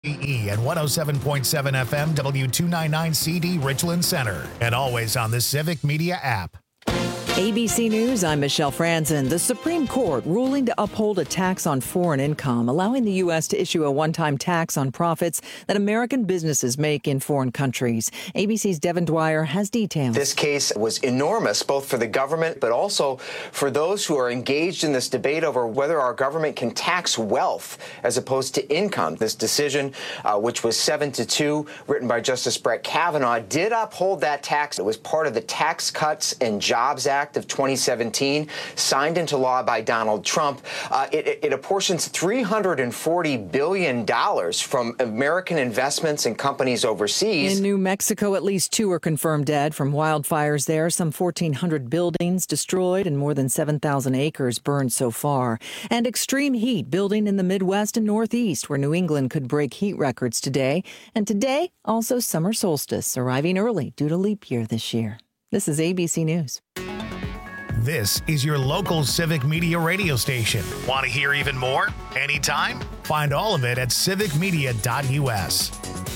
and 107.7 FM W299CD Richland Center, and always on the Civic Media app. ABC News, I'm Michelle Franzen. The Supreme Court ruling to uphold a tax on foreign income, allowing the U.S. to issue a one-time tax on profits that American businesses make in foreign countries. ABC's Devin Dwyer has details. This case was enormous, both for the government, but also for those who are engaged in this debate over whether our government can tax wealth as opposed to income. This decision, which was 7-2, written by Justice Brett Kavanaugh, did uphold that tax. It was part of the Tax Cuts and Jobs Act of 2017, signed into law by Donald Trump. It apportions $340 billion from American investments in companies overseas. In New Mexico, at least 2 are confirmed dead from wildfires there. Some 1,400 buildings destroyed and more than 7,000 acres burned so far. And extreme heat building in the Midwest and Northeast, where New England could break heat records today. And today, also summer solstice, arriving early due to leap year this year. This is ABC News. This is your local Civic Media radio station. Want to hear even more? Anytime? Find all of it at civicmedia.us.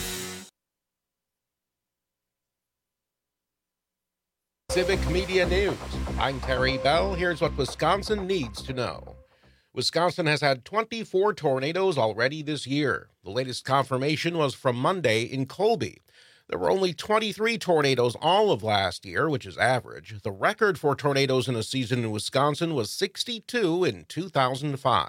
Civic Media News. I'm Terry Bell. Here's what Wisconsin needs to know. Wisconsin has had 24 tornadoes already this year. The latest confirmation was from Monday in Colby. There were only 23 tornadoes all of last year, which is average. The record for tornadoes in a season in Wisconsin was 62 in 2005.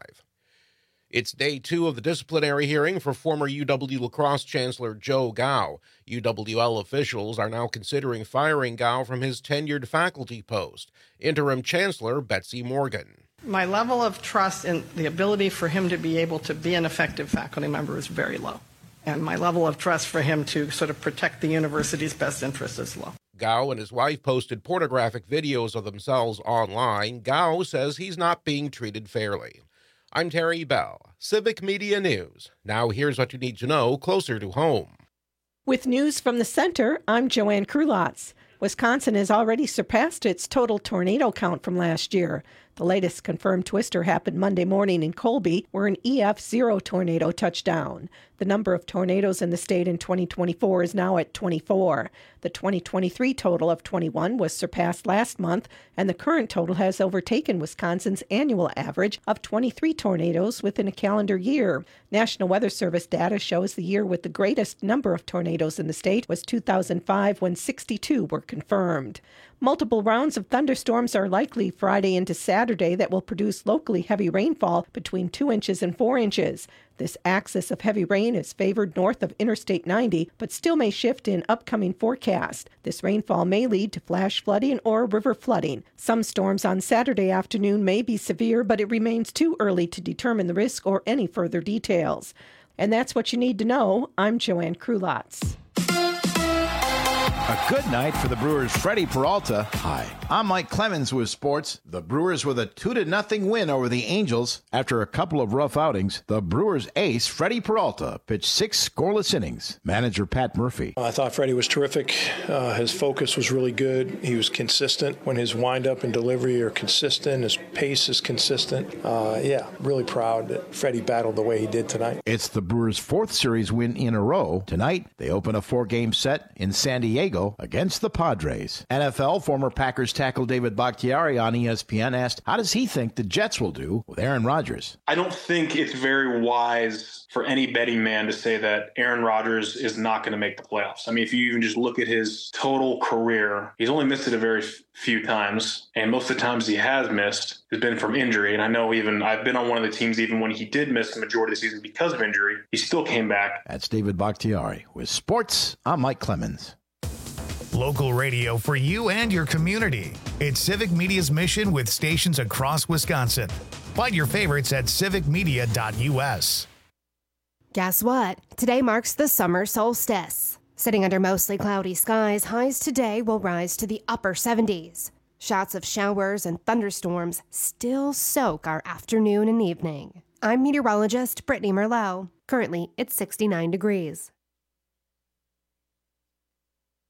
It's day 2 of the disciplinary hearing for former UW La Crosse Chancellor Joe Gao. UWL officials are now considering firing Gao from his tenured faculty post. Interim Chancellor Betsy Morgan. My level of trust in the ability for him to be able to be an effective faculty member is very low. And my level of trust for him to sort of protect the university's best interests is low. Gao and his wife posted pornographic videos of themselves online. Gao says he's not being treated fairly. I'm Terry Bell, Civic Media News. Now here's what you need to know closer to home. With news from the center, I'm Joanne Krulotz. Wisconsin has already surpassed its total tornado count from last year. The latest confirmed twister happened Monday morning in Colby, where an EF0 tornado touched down. The number of tornadoes in the state in 2024 is now at 24. The 2023 total of 21 was surpassed last month, and the current total has overtaken Wisconsin's annual average of 23 tornadoes within a calendar year. National Weather Service data shows the year with the greatest number of tornadoes in the state was 2005, when 62 were confirmed. Multiple rounds of thunderstorms are likely Friday into Saturday that will produce locally heavy rainfall between 2 inches and 4 inches. This axis of heavy rain is favored north of Interstate 90, but still may shift in upcoming forecast. This rainfall may lead to flash flooding or river flooding. Some storms on Saturday afternoon may be severe, but it remains too early to determine the risk or any further details. And that's what you need to know. I'm Joanne Krulotz. A good night for the Brewers' Freddie Peralta. Hi, I'm Mike Clemens with sports. The Brewers with a 2-0 win over the Angels after a couple of rough outings. The Brewers' ace, Freddie Peralta, pitched 6 scoreless innings. Manager Pat Murphy. I thought Freddie was terrific. His focus was really good. He was consistent when his windup and delivery are consistent. His pace is consistent. Really proud that Freddie battled the way he did tonight. It's the Brewers' 4th series win in a row. Tonight, they open a 4-game set in San Diego against the Padres. NFL former Packers tackle David Bakhtiari on ESPN asked, how does he think the Jets will do with Aaron Rodgers? I don't think it's very wise for any betting man to say that Aaron Rodgers is not going to make the playoffs. I mean, if you even just look at his total career, he's only missed it a very few times, and most of the times he has missed has been from injury. And I know I've been on one of the teams even when he did miss the majority of the season because of injury, he still came back. That's David Bakhtiari. With sports, I'm Mike Clemens. Local radio for you and your community. It's Civic Media's mission with stations across Wisconsin. Find your favorites at civicmedia.us. Guess what? Today marks the summer solstice. Sitting under mostly cloudy skies, highs today will rise to the upper 70s. Shots of showers and thunderstorms still soak our afternoon and evening. I'm meteorologist Brittany Merlot. Currently, it's 69 degrees.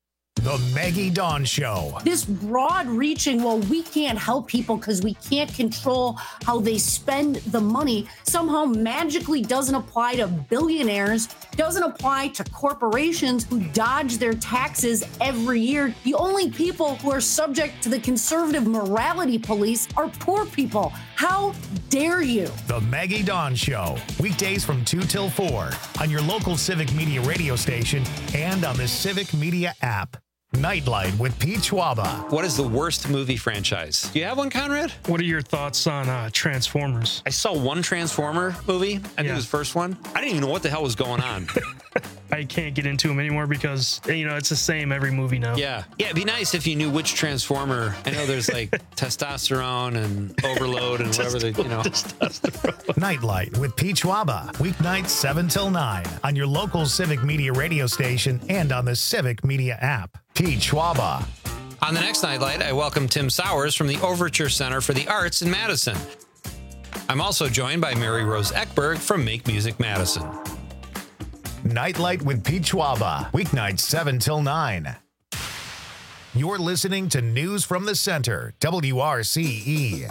The Maggie Dawn Show. This broad-reaching, well, we can't help people because we can't control how they spend the money, somehow magically doesn't apply to billionaires, doesn't apply to corporations who dodge their taxes every year. The only people who are subject to the conservative morality police are poor people. How dare you? The Maggie Dawn Show. Weekdays from 2 till 4 on your local Civic Media radio station and on the Civic Media app. Nightlight with Pete Schwaba. What is the worst movie franchise? Do you have one, Conrad? What are your thoughts on Transformers? I saw one Transformer movie. I think it was the first one. I didn't even know what the hell was going on. I can't get into them anymore because, it's the same every movie now. Yeah, it'd be nice if you knew which Transformer. I know there's like testosterone and overload and whatever Nightlight with Pete Schwaba. Weeknights 7 till 9 on your local Civic Media radio station and on the Civic Media app. Pete Schwaba. On the next Nightlight, I welcome Tim Sowers from the Overture Center for the Arts in Madison. I'm also joined by Mary Rose Eckberg from Make Music Madison. Nightlight with Pete Schwaba. Weeknights 7 till 9. You're listening to News from the Center, WRCE.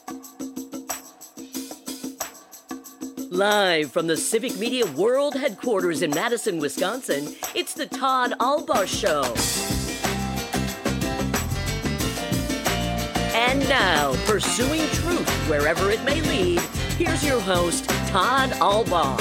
Live from the Civic Media World Headquarters in Madison, Wisconsin, it's the Todd Albaugh Show. And now, pursuing truth wherever it may lead, here's your host, Todd Albaugh.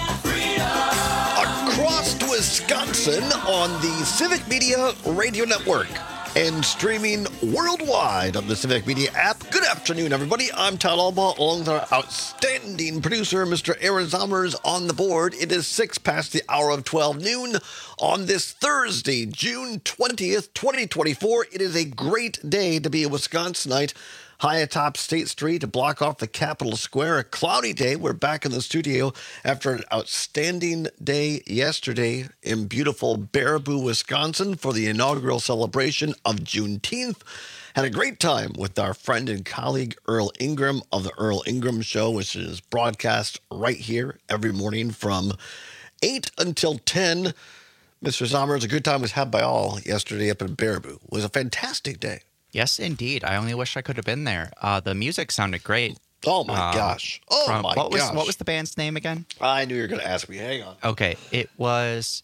Across Wisconsin on the Civic Media Radio Network and streaming worldwide on the Civic Media app. Good afternoon, everybody. I'm Todd Albaugh, along with our outstanding producer, Mr. Aaron Zommers, on the board. It is 6 past the hour of 12 noon on this Thursday, June 20th, 2024. It is a great day to be a Wisconsinite. High atop State Street to block off the Capitol Square. A cloudy day. We're back in the studio after an outstanding day yesterday in beautiful Baraboo, Wisconsin for the inaugural celebration of Juneteenth. Had a great time with our friend and colleague Earl Ingram of the Earl Ingram Show, which is broadcast right here every morning from 8 until 10. Mr. Zommers, a good time was had by all yesterday up in Baraboo. It was a fantastic day. Yes, indeed. I only wish I could have been there. The music sounded great. Oh, my gosh. What was the band's name again? I knew you were going to ask me. Hang on. Okay. It was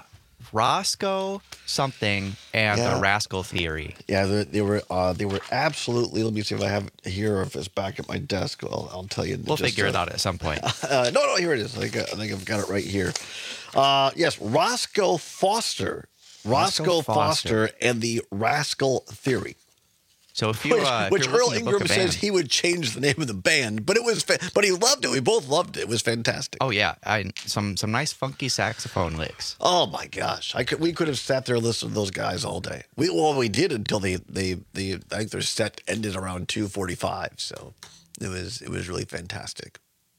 Roscoe something and the Rascal Theory. Yeah, they were absolutely. Let me see if I have it here, if it's back at my desk. I'll tell you. We'll figure it out at some point. No, here it is. I think I've got it right here. Yes, Roscoe Foster. Roscoe Foster and the Rascal Theory. So if you, which Earl Ingram says he would change the name of the band, but but he loved it. We both loved it. It was fantastic. Oh yeah, some nice funky saxophone licks. Oh my gosh, we could have sat there and listened to those guys all day. We did until they I think their set ended around 2:45. So it was really fantastic.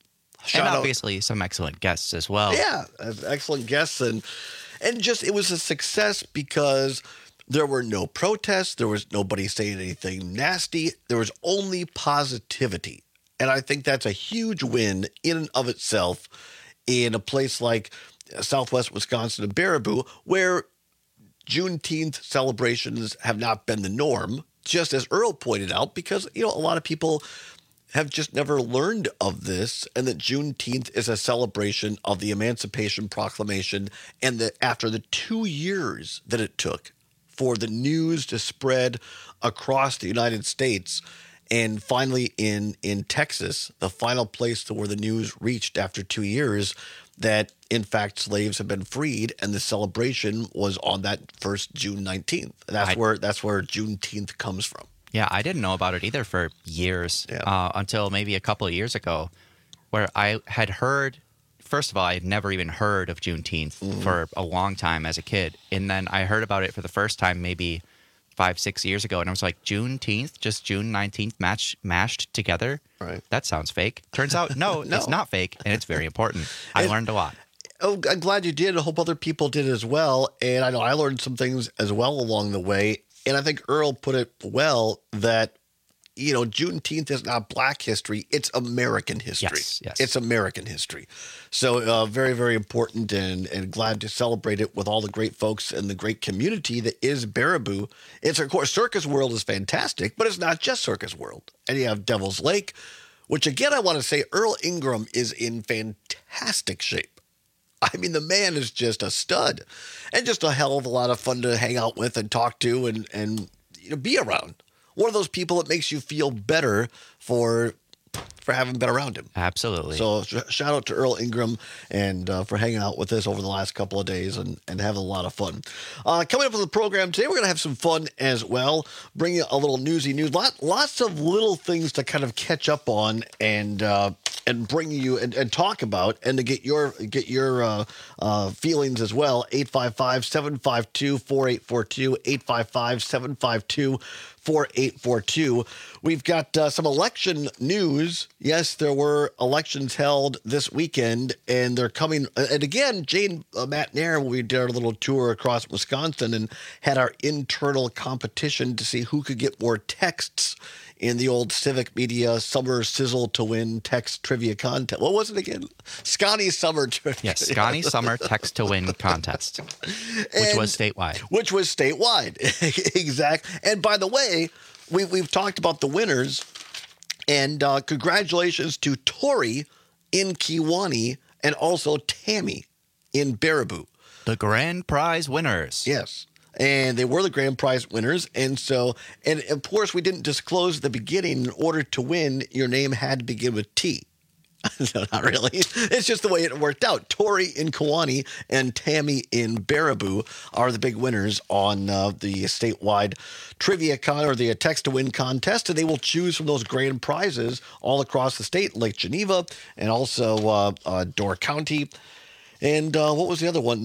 And obviously some excellent guests as well. Yeah, excellent guests and just it was a success because there were no protests. There was nobody saying anything nasty. There was only positivity. And I think that's a huge win in and of itself in a place like Southwest Wisconsin and Baraboo, where Juneteenth celebrations have not been the norm, just as Earl pointed out, because, a lot of people have just never learned of this, and that Juneteenth is a celebration of the Emancipation Proclamation, and that after the 2 years that it took for the news to spread across the United States, and finally in Texas, the final place to where the news reached after 2 years, that in fact slaves have been freed, and the celebration was on that first June 19th. That's where Juneteenth comes from. Yeah, I didn't know about it either for years, until maybe a couple of years ago, where I had heard. First of all, I had never even heard of Juneteenth for a long time as a kid. And then I heard about it for the first time maybe 5-6 years ago. And I was like, Juneteenth, just June 19th mashed together? Right. That sounds fake. Turns out, no, it's not fake. And it's very important. I learned a lot. Oh, I'm glad you did. I hope other people did as well. And I know I learned some things as well along the way. And I think Earl put it well that Juneteenth is not Black history. It's American history. Yes. It's American history. So very, very important and glad to celebrate it with all the great folks and the great community that is Baraboo. It's, of course, Circus World is fantastic, but it's not just Circus World. And you have Devil's Lake, which, again, I want to say Earl Ingram is in fantastic shape. I mean, the man is just a stud and just a hell of a lot of fun to hang out with and talk to and be around. One of those people that makes you feel better for having been around him. Absolutely. So shout out to Earl Ingram and for hanging out with us over the last couple of days and having a lot of fun. Coming up on the program today, we're going to have some fun as well. Bring you a little newsy news. Lots of little things to kind of catch up on and bring you and talk about and to get your feelings as well. 855-752-4842, 855-752-4842. We've got some election news. Yes, there were elections held this weekend, and they're coming. And again, Jane McNair, we did our little tour across Wisconsin and had our internal competition to see who could get more texts in the old Civic Media Summer Sizzle to Win text trivia contest. What was it again? Scotty Summer Trivia. Yes, Scotty Summer Text to Win contest, which was statewide. Exactly. And by the way, we've talked about the winners, and congratulations to Tori in Kewanee and also Tammy in Baraboo. The grand prize winners. Yes. And they were the grand prize winners. And of course, we didn't disclose at the beginning, in order to win, your name had to begin with T. No, not really. It's just the way it worked out. Tori in Kewanee and Tammy in Baraboo are the big winners on the statewide trivia or the text to win contest. And they will choose from those grand prizes all across the state, Lake Geneva and also Door County. And what was the other one?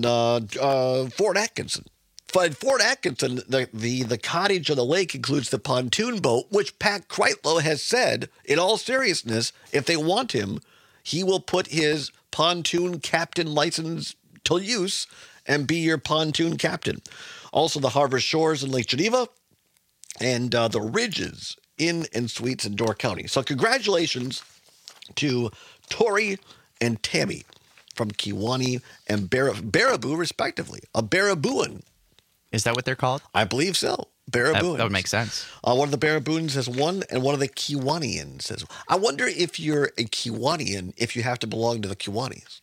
Fort Atkinson. But Fort Atkinson, the cottage on the lake includes the pontoon boat, which Pat Kreitlow has said, in all seriousness, if they want him, he will put his pontoon captain license to use and be your pontoon captain. Also, the Harbor Shores in Lake Geneva and the Ridges Inn and Suites in Door County. So congratulations to Tori and Tammy from Kewanee and Baraboo, respectively. A Barabooan. Is that what they're called? I believe so. Barabooans. That would make sense. One of the Baraboons has won, and one of the Kewaneans has won. I wonder if you're a Kewanean if you have to belong to the Kewanees.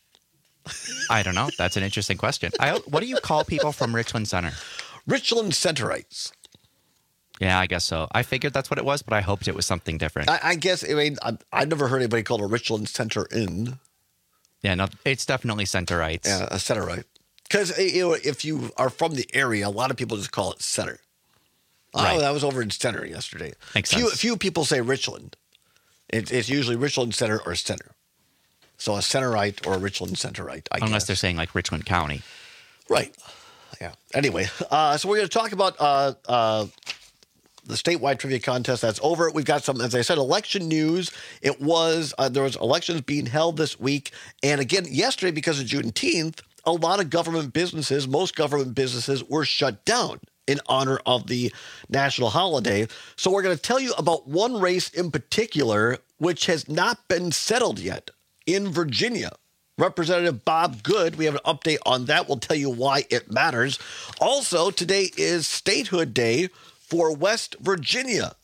I don't know. That's an interesting question. What do you call people from Richland Center? Richland Centerites. Yeah, I guess so. I figured that's what it was, but I hoped it was something different. I guess, I've never heard anybody called a Richland Center Inn. Yeah, no, it's definitely Centerites. Yeah, a Centerite. Because if you are from the area, a lot of people just call it Center. Right. Oh, that was over in Center yesterday. Makes sense. Few people say Richland. It's usually Richland Center or Center. So a Centerite or a Richland Centerite, I guess. Unless they're saying like Richland County. Right. Yeah. Anyway, so we're going to talk about the statewide trivia contest. That's over. We've got some, as I said, election news. It was, there was elections being held this week. And again, yesterday, because of Juneteenth, a lot of most government businesses were shut down in honor of the national holiday. So we're going to tell you about one race in particular, which has not been settled yet in Virginia. Representative Bob Good, we have an update on that. We'll tell you why it matters. Also, today is Statehood Day for West Virginia.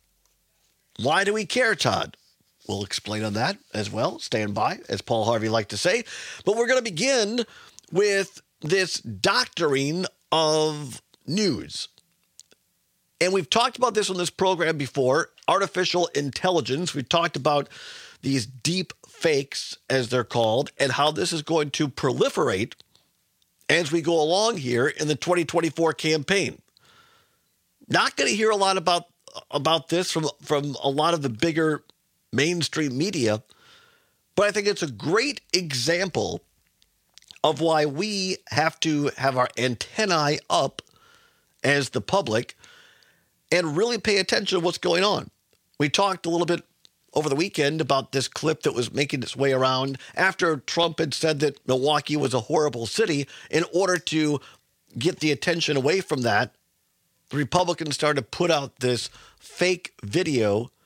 Why do we care, Todd? We'll explain on that as well. Stand by, as Paul Harvey liked to say. But we're going to begin with this doctoring of news. And we've talked about this on this program before, artificial intelligence. We've talked about these deep fakes, as they're called, and how this is going to proliferate as we go along here in the 2024 campaign. Not going to hear a lot about this from a lot of the bigger mainstream media, but I think it's a great example of why we have to have our antennae up as the public and really pay attention to what's going on. We talked a little bit over the weekend about this clip that was making its way around after Trump had said that Milwaukee was a horrible city. In order to get the attention away from that, the Republicans started to put out this fake video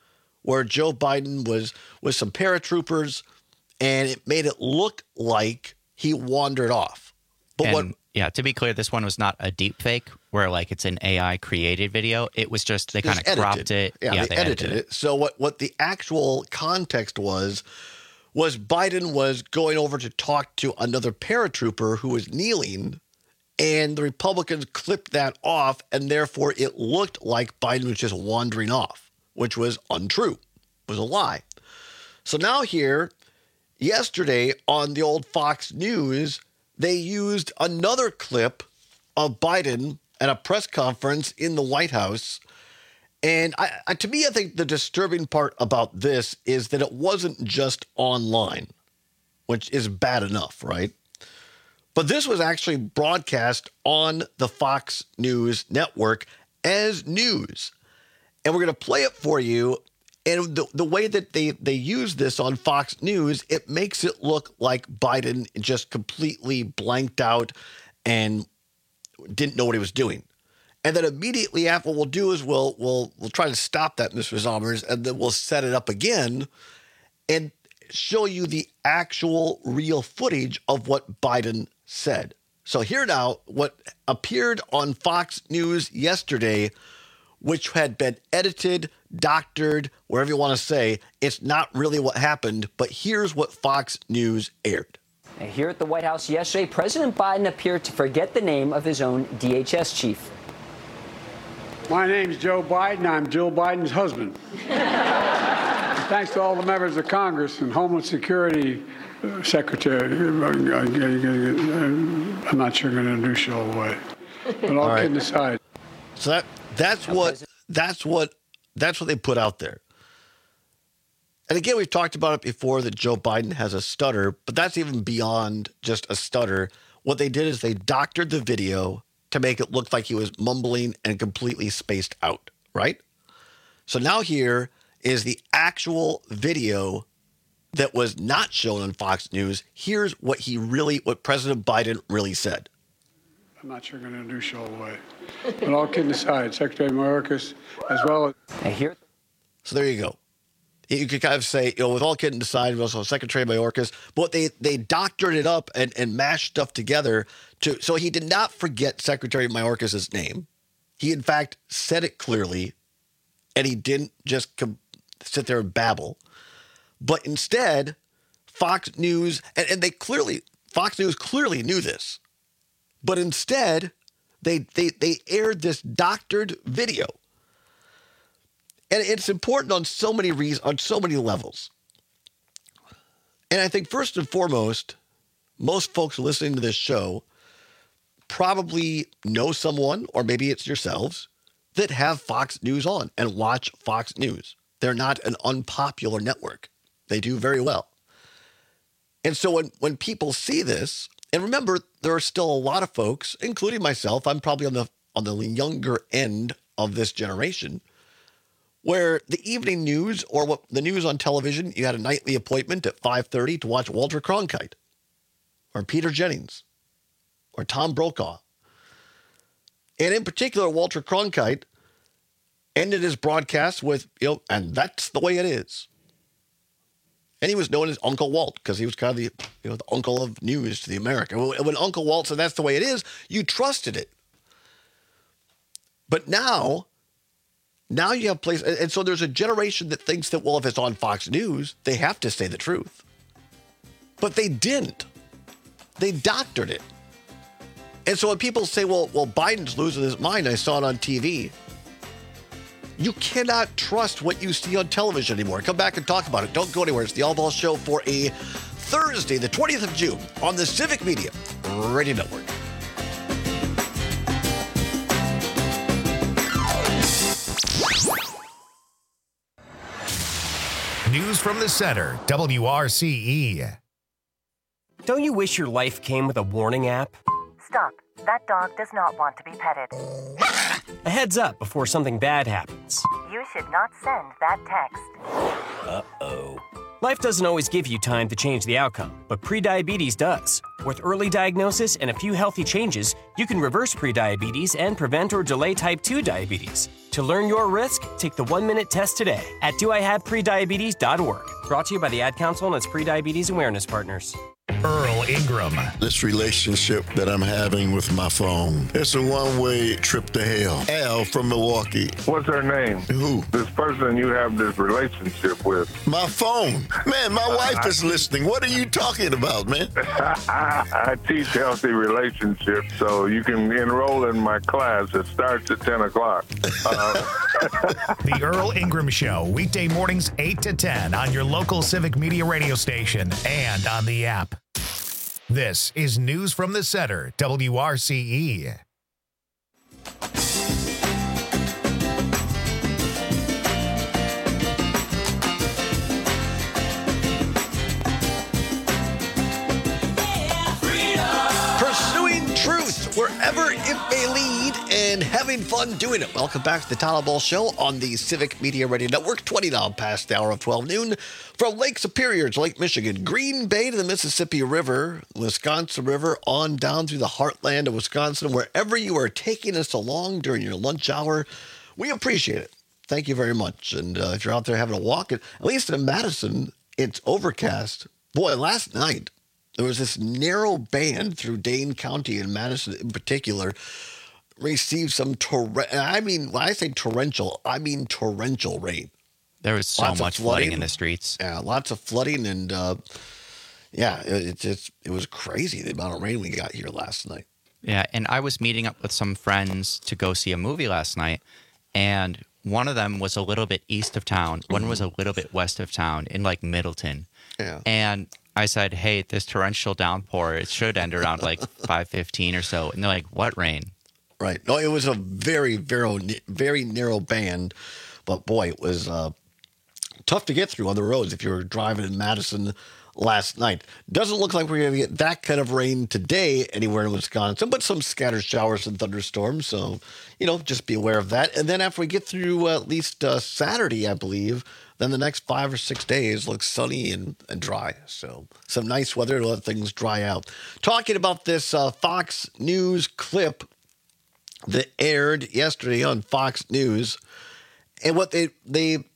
where Joe Biden was with some paratroopers, and it made it look like he wandered off. But to be clear, this one was not a deep fake where like it's an AI created video. It was just they kind of cropped it. Yeah, they edited it. So what the actual context was Biden was going over to talk to another paratrooper who was kneeling, and the Republicans clipped that off, and therefore it looked like Biden was just wandering off, which was untrue, was a lie. So now here, yesterday on the old Fox News, they used another clip of Biden at a press conference in the White House. And to me, I think the disturbing part about this is that it wasn't just online, which is bad enough, right? But this was actually broadcast on the Fox News network as news. And we're going to play it for you. And the way that they use this on Fox News, it makes it look like Biden just completely blanked out and didn't know what he was doing. And then immediately after, what we'll do is we'll try to stop that, Mr. Zommers, and then we'll set it up again and show you the actual real footage of what Biden said. So here now, what appeared on Fox News yesterday, which had been edited, doctored, wherever you want to say, it's not really what happened, but here's what Fox News aired. Here at the White House yesterday, President Biden appeared to forget the name of his own DHS chief. My name's Joe Biden. I'm Jill Biden's husband. Thanks to all the members of Congress and Homeland Security Secretary. I'm not sure I'm going to introduce you all the way. But all kidding aside. So that's what they put out there. And again, we've talked about it before that Joe Biden has a stutter, but that's even beyond just a stutter. What they did is they doctored the video to make it look like he was mumbling and completely spaced out, right? So now here is the actual video that was not shown on Fox News. Here's what President Biden really said. I'm not sure I'm going to introduce you all the way. But all kidding aside, Secretary Mayorkas, as well as... So there you go. You could kind of say, with all kidding aside, also Secretary Mayorkas, but they doctored it up and mashed stuff together so he did not forget Secretary Mayorkas' name. He, in fact, said it clearly, and he didn't just sit there and babble. But instead, Fox News, Fox News clearly knew this, but instead, they aired this doctored video. And it's important on so many on so many levels. And I think first and foremost, most folks listening to this show probably know someone, or maybe it's yourselves, that have Fox News on and watch Fox News. They're not an unpopular network. They do very well. And so when people see this, and remember, there are still a lot of folks, including myself, I'm probably on the younger end of this generation, where the evening news or the news on television, you had a nightly appointment at 5:30 to watch Walter Cronkite or Peter Jennings or Tom Brokaw. And in particular, Walter Cronkite ended his broadcast with, and that's the way it is. And he was known as Uncle Walt because he was kind of the uncle of news to the American. When Uncle Walt said that's the way it is, you trusted it. But now you have places, and so there's a generation that thinks that, well, if it's on Fox News, they have to say the truth. But they didn't. They doctored it. And so when people say, well, Biden's losing his mind, I saw it on TV. You cannot trust what you see on television anymore. Come back and talk about it. Don't go anywhere. It's the All Ball Show for a Thursday, the 20th of June, on the Civic Media Radio Network. News from the center, WRCE. Don't you wish your life came with a warning app? Stop. That dog does not want to be petted. A heads up before something bad happens. You should not send that text. Uh-oh. Life doesn't always give you time to change the outcome, but prediabetes does. With early diagnosis and a few healthy changes, you can reverse prediabetes and prevent or delay type 2 diabetes. To learn your risk, take the 1-minute test today at doihaveprediabetes.org. Brought to you by the Ad Council and its prediabetes awareness partners. Earl Ingram. This relationship that I'm having with my phone, it's a one-way trip to hell. Al from Milwaukee. What's her name? Who? This person you have this relationship with. My phone. Man, my wife is listening. What are you talking about, man? I teach healthy relationships, so you can enroll in my class. It starts at 10 o'clock. The Earl Ingram Show, weekday mornings 8 to 10 on your local Civic Media radio station and on the app. This is News from the Center, WRCE. Pursuing truth wherever it may lead and having fun doing it. Welcome back to the Tyler Ball Show on the Civic Media Radio Network, 20 now past the hour of 12 noon. From Lake Superior to Lake Michigan, Green Bay to the Mississippi River, Wisconsin River, on down through the heartland of Wisconsin, wherever you are taking us along during your lunch hour, we appreciate it. Thank you very much. And if you're out there having a walk, at least in Madison, it's overcast. Boy, last night, there was this narrow band through Dane County and Madison in particular, received some when I say torrential, I mean torrential rain. There was so much flooding in the streets. Yeah, lots of flooding, and it was crazy the amount of rain we got here last night. Yeah, and I was meeting up with some friends to go see a movie last night, and one of them was a little bit east of town, one was a little bit west of town in like Middleton. Yeah. And I said, hey, this torrential downpour, it should end around like 5:15 or so. And they're like, what rain? Right. No, it was a very, very, very narrow band, but boy, it was tough to get through on the roads if you were driving in Madison last night. Doesn't look like we're going to get that kind of rain today anywhere in Wisconsin, but some scattered showers and thunderstorms. So, just be aware of that. And then after we get through at least Saturday, I believe, then the next 5 or 6 days looks sunny and dry. So some nice weather to let things dry out. Talking about this Fox News clip that aired yesterday on Fox News, and what the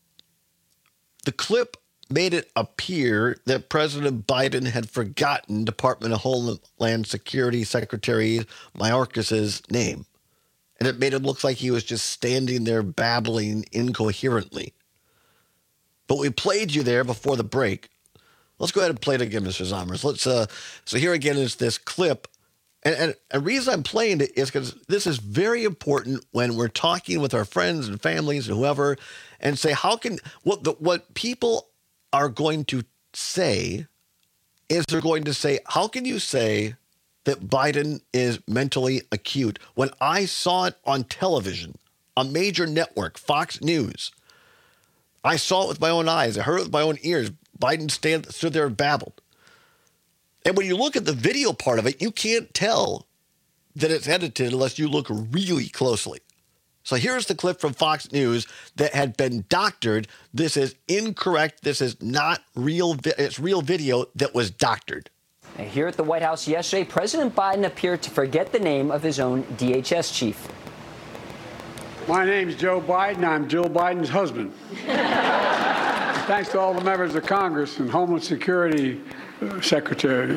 clip made it appear that President Biden had forgotten Department of Homeland Security Secretary Mayorkas's name. And it made it look like he was just standing there babbling incoherently. But we played you there before the break. Let's go ahead and play it again, Mr. Zommers. So here again is this clip. And the reason I'm playing it is because this is very important when we're talking with our friends and families and whoever, and say, what people are going to say is they're going to say, how can you say that Biden is mentally acute when I saw it on television, a major network, Fox News? I saw it with my own eyes. I heard it with my own ears. Biden stood there and babbled. And when you look at the video part of it, you can't tell that it's edited unless you look really closely. So here's the clip from Fox News that had been doctored. This is incorrect. This is not real. It's real video that was doctored. Here at the White House yesterday, President Biden appeared to forget the name of his own DHS chief. My name's Joe Biden. I'm Jill Biden's husband. Thanks to all the members of Congress and Homeland Security Secretary.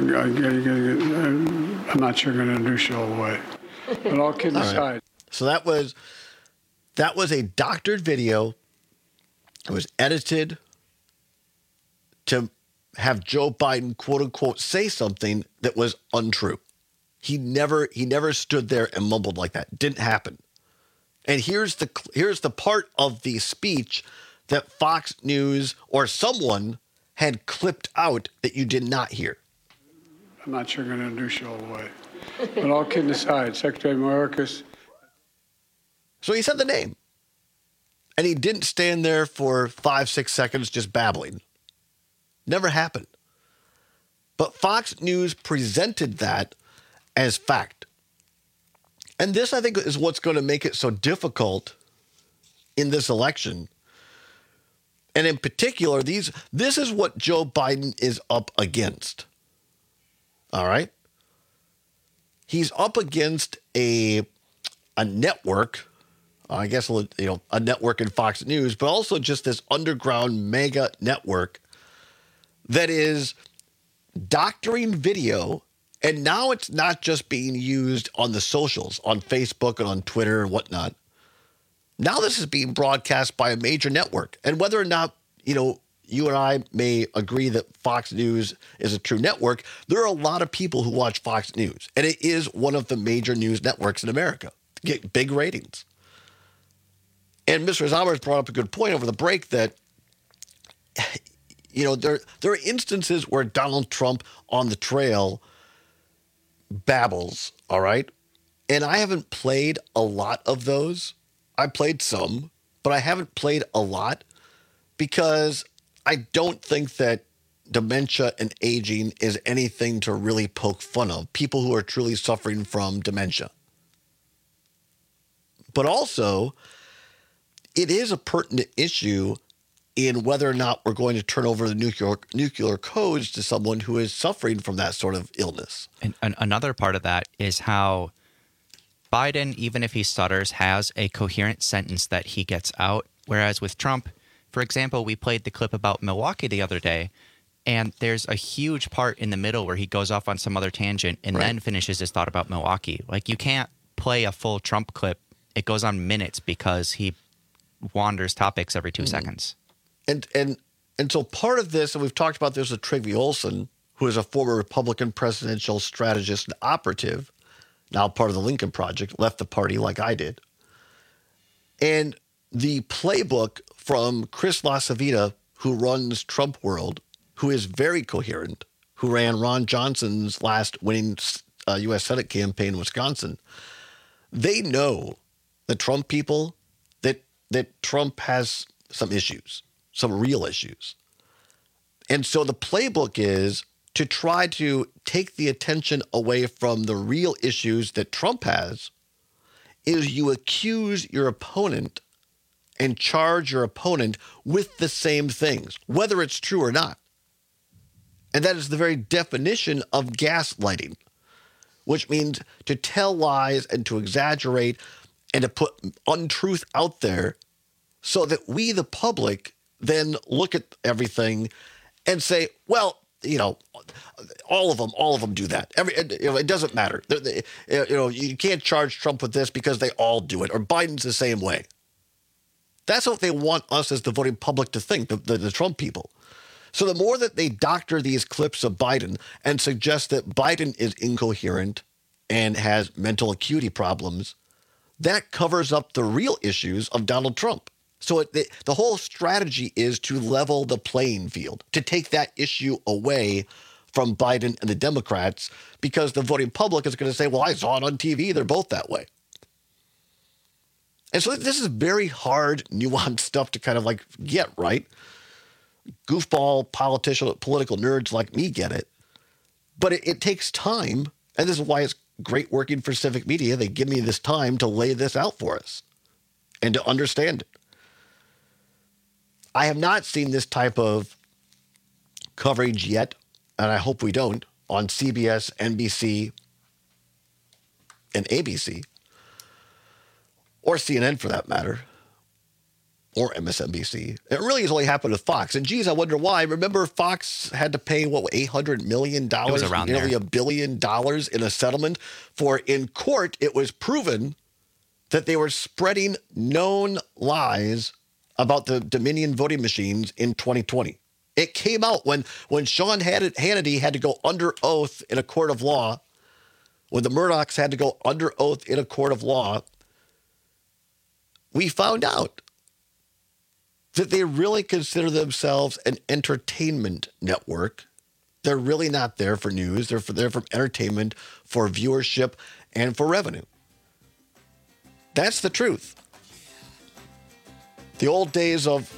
I'm not sure I'm going to introduce you all the way. But all kidding aside. Right. So that was a doctored video. It was edited to have Joe Biden, quote unquote, say something that was untrue. He never stood there and mumbled like that. Didn't happen. And here's the part of the speech that Fox News or someone had clipped out that you did not hear. I'm not sure I'm going to introduce you all the way. But all kidding aside, Secretary Mayorkas. So he said the name. And he didn't stand there for 5-6 seconds just babbling. Never happened. But Fox News presented that as fact. And this, I think, is what's going to make it so difficult in this election. And in particular, this is what Joe Biden is up against. All right? He's up against a network, I guess, a network in Fox News, but also just this underground mega network that is doctoring video. And now it's not just being used on the socials, on Facebook and on Twitter and whatnot. Now this is being broadcast by a major network. And whether or not, you and I may agree that Fox News is a true network, there are a lot of people who watch Fox News. And it is one of the major news networks in America. Get big ratings. And Mr. Zomers brought up a good point over the break that, there are instances where Donald Trump on the trail babbles, all right? And I haven't played a lot of those. I played some, but I haven't played a lot because I don't think that dementia and aging is anything to really poke fun of. People who are truly suffering from dementia. But also, it is a pertinent issue in whether or not we're going to turn over the nuclear codes to someone who is suffering from that sort of illness. And another part of that is how Biden, even if he stutters, has a coherent sentence that he gets out. Whereas with Trump, for example, we played the clip about Milwaukee the other day, and there's a huge part in the middle where he goes off on some other tangent and then finishes his thought about Milwaukee. Like, you can't play a full Trump clip. It goes on minutes because he wanders topics every 2 seconds. And so part of this, and we've talked about this with Trygve Olsen, who is a former Republican presidential strategist and operative, now part of the Lincoln Project, left the party like I did. And the playbook from Chris LaCivita, who runs Trump World, who is very coherent, who ran Ron Johnson's last winning U.S. Senate campaign in Wisconsin, they know, the Trump people, that Trump has some issues, some real issues. And so the playbook is to try to take the attention away from the real issues that Trump has, is you accuse your opponent and charge your opponent with the same things, whether it's true or not. And that is the very definition of gaslighting, which means to tell lies and to exaggerate and to put untruth out there so that we, the public, then look at everything and say, well, all of them do that. It doesn't matter. You can't charge Trump with this because they all do it, or Biden's the same way. That's what they want us as the voting public to think, the Trump people. So the more that they doctor these clips of Biden and suggest that Biden is incoherent and has mental acuity problems, that covers up the real issues of Donald Trump. So the whole strategy is to level the playing field, to take that issue away from Biden and the Democrats, because the voting public is going to say, well, I saw it on TV. They're both that way. And so this is very hard, nuanced stuff to kind of like get right. Goofball political nerds like me get it. But it takes time. And this is why it's great working for Civic Media. They give me this time to lay this out for us and to understand it. I have not seen this type of coverage yet, and I hope we don't, on CBS, NBC, and ABC, or CNN for that matter, or MSNBC. It really has only happened with Fox. And geez, I wonder why. Remember, Fox had to pay, $800 million? It was around nearly there. $1 billion in a settlement for, in court, it was proven that they were spreading known lies about the Dominion voting machines in 2020. It came out when Sean Hannity had to go under oath in a court of law, when the Murdochs had to go under oath in a court of law. We found out that they really consider themselves an entertainment network. They're really not there for news. They're there for entertainment, for viewership, and for revenue. That's the truth. The old days of,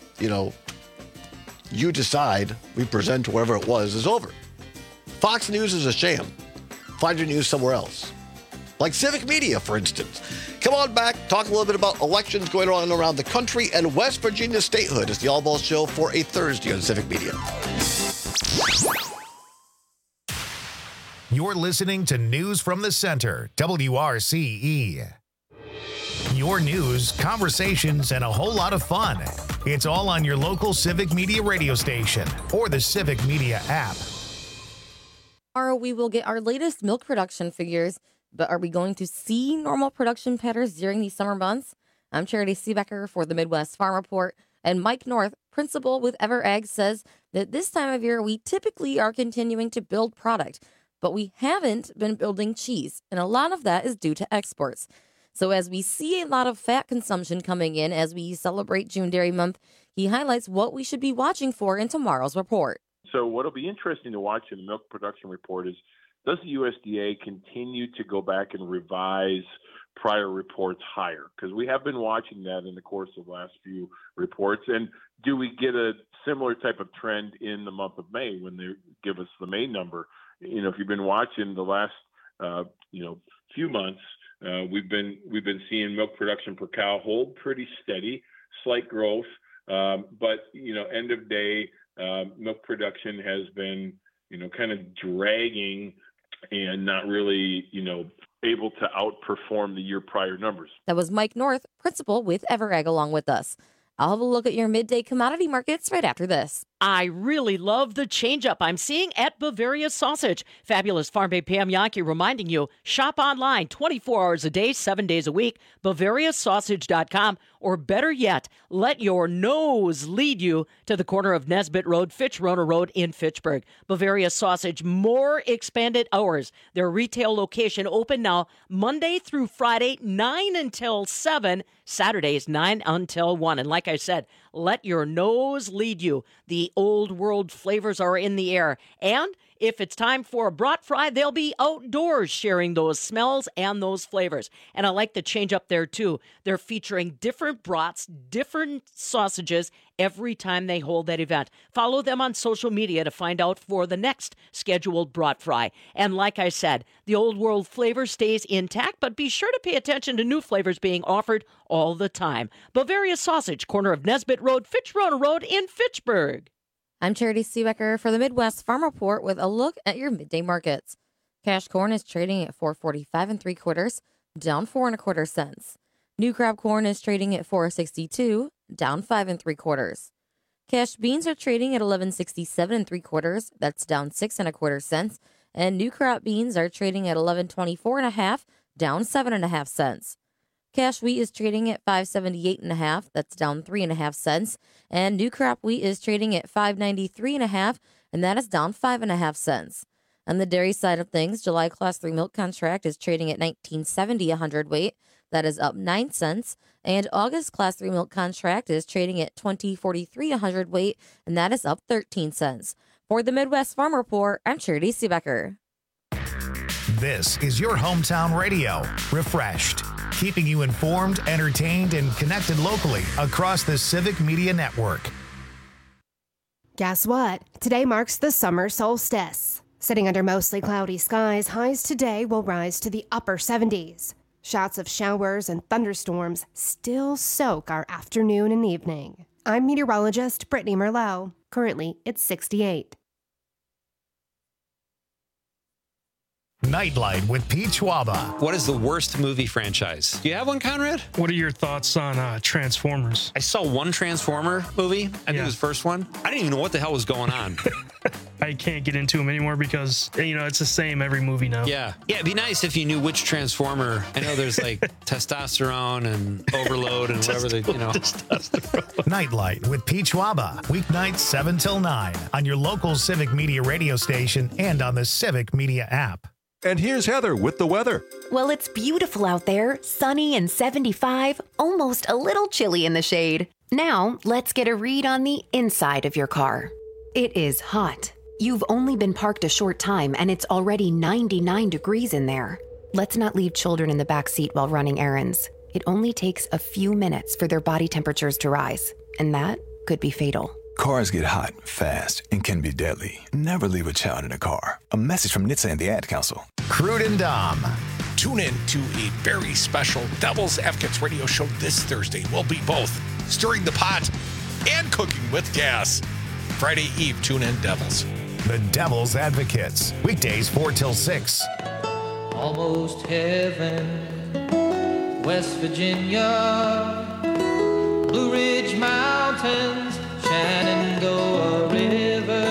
you decide, we present whatever it was, is over. Fox News is a sham. Find your news somewhere else. like Civic Media, for instance. Come on back, talk a little bit about elections going on around the country and West Virginia statehood. It's the All Balls Show for a Thursday on Civic Media. You're listening to News from the Center, WRCE. Your news, conversations, and a whole lot of fun. It's all on your local Civic Media radio station or the Civic Media app. Tomorrow we will get our latest milk production figures, but are we going to see normal production patterns during these summer months? I'm Charity Seebecker for the Midwest Farm Report, and Mike North, principal with Ever Egg, says that this time of year we typically are continuing to build product, but we haven't been building cheese, and a lot of that is due to exports. So as we see a lot of fat consumption coming in as we celebrate June Dairy Month, he highlights what we should be watching for in tomorrow's report. So what'll be interesting to watch in the milk production report is, does the USDA continue to go back and revise prior reports higher? Because we have been watching that in the course of the last few reports. And do we get a similar type of trend in the month of May when they give us the May number? If you've been watching the last, few months, we've been seeing milk production per cow hold pretty steady, slight growth, but end of day milk production has been kind of dragging and not really able to outperform the year prior numbers. That was Mike North, principal with Ever Egg, along with us. I'll have a look at your midday commodity markets right after this. I really love the change-up I'm seeing at Bavaria Sausage. Fabulous Farm Bay Pam Yankee reminding you, shop online 24 hours a day, 7 days a week, BavariaSausage.com, or better yet, let your nose lead you to the corner of Nesbitt Road, Fitch-Roner Road in Fitchburg. Bavaria Sausage, more expanded hours. Their retail location open now Monday through Friday, 9 until 7, Saturdays 9 until 1. And like I said, let your nose lead you. The old world flavors are in the air. And if it's time for a brat fry, they'll be outdoors sharing those smells and those flavors. And I like the change up there, too. They're featuring different brats, different sausages every time they hold that event. Follow them on social media to find out for the next scheduled brat fry. And like I said, the old world flavor stays intact, but be sure to pay attention to new flavors being offered all the time. Bavaria Sausage, corner of Nesbitt Road, Fitch-Roner Road in Fitchburg. I'm Charity Seebecker for the Midwest Farm Report with a look at your midday markets. Cash corn is trading at $4.45 3/4, down 4 1/4 cents. New crop corn is trading at $4.62, down 5 3/4. Cash beans are trading at $11.67 3/4, that's down 6 1/4 cents. And new crop beans are trading at $11.24 1/2, down 7 1/2 cents. Cash wheat is trading at $5.78 1/2, that's down 3 1/2 cents. And new crop wheat is trading at $5.93 1/2, and that is down 5 1/2 cents. On the dairy side of things, July Class 3 milk contract is trading at $19.70 a hundredweight, that is up 9 cents. And August Class 3 milk contract is trading at $20.43 a hundredweight, and that is up 13 cents. For the Midwest Farm Report, I'm Charity Seebecker. This is your hometown radio, refreshed, keeping you informed, entertained, and connected locally across the Civic Media Network. Guess what? Today marks the summer solstice. Sitting under mostly cloudy skies, highs today will rise to the upper 70s. Shots of showers and thunderstorms still soak our afternoon and evening. I'm meteorologist Brittany Merlot. Currently, it's 68. Nightlight with Pete Schwaba. What is the worst movie franchise? Do you have one, Conrad? What are your thoughts on Transformers? I saw one Transformer movie. I think it was the first one. I didn't even know what the hell was going on. I can't get into them anymore because, it's the same every movie now. Yeah. Yeah, it'd be nice if you knew which Transformer. I know there's like testosterone and overload and whatever they, Nightlight with Pete Schwaba. Weeknights 7 till 9 on your local Civic Media radio station and on the Civic Media app. And here's Heather with the weather. Well, it's beautiful out there, sunny and 75, almost a little chilly in the shade. Now, let's get a read on the inside of your car. It is hot. You've only been parked a short time and it's already 99 degrees in there. Let's not leave children in the back seat while running errands. It only takes a few minutes for their body temperatures to rise, and that could be fatal. Cars get hot, fast, and can be deadly. Never leave a child in a car. A message from NHTSA and the Ad Council. Crude and Dom. Tune in to a very special Devil's Advocates radio show this Thursday. We'll be both stirring the pot and cooking with gas. Friday Eve, tune in, Devils. The Devil's Advocates, weekdays 4 till 6. Almost heaven, West Virginia, Blue Ridge Mountains, Shenandoah River.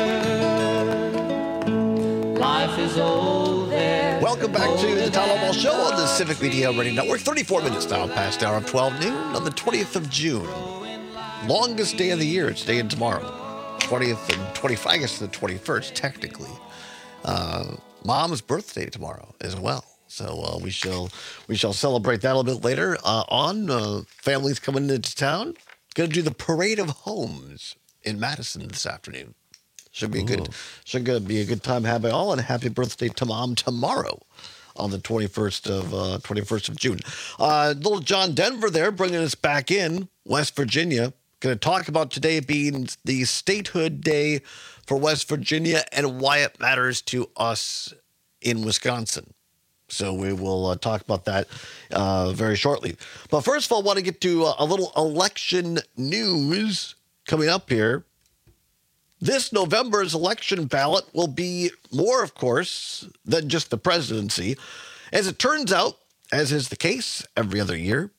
Life is old there. Welcome back to the Tom Albaugh Show on the Civic Media Radio Network. 34 minutes now past the hour of 12 noon on the 20th of June. Longest day of the year. It's today and tomorrow. 20th and 25th, I guess the 21st, technically. Mom's birthday tomorrow as well. So we shall celebrate that a little bit later on. Families coming into town. Going to do the Parade of Homes in Madison this afternoon. Should be a good time having all, and happy birthday to Mom tomorrow on the 21st of June. Little John Denver there bringing us back in West Virginia. Going to talk about today being the statehood day for West Virginia and why it matters to us in Wisconsin. So we will talk about that very shortly. But first of all, I want to get to a little election news coming up here. This November's election ballot will be more, of course, than just the presidency. As it turns out, as is the case every other year,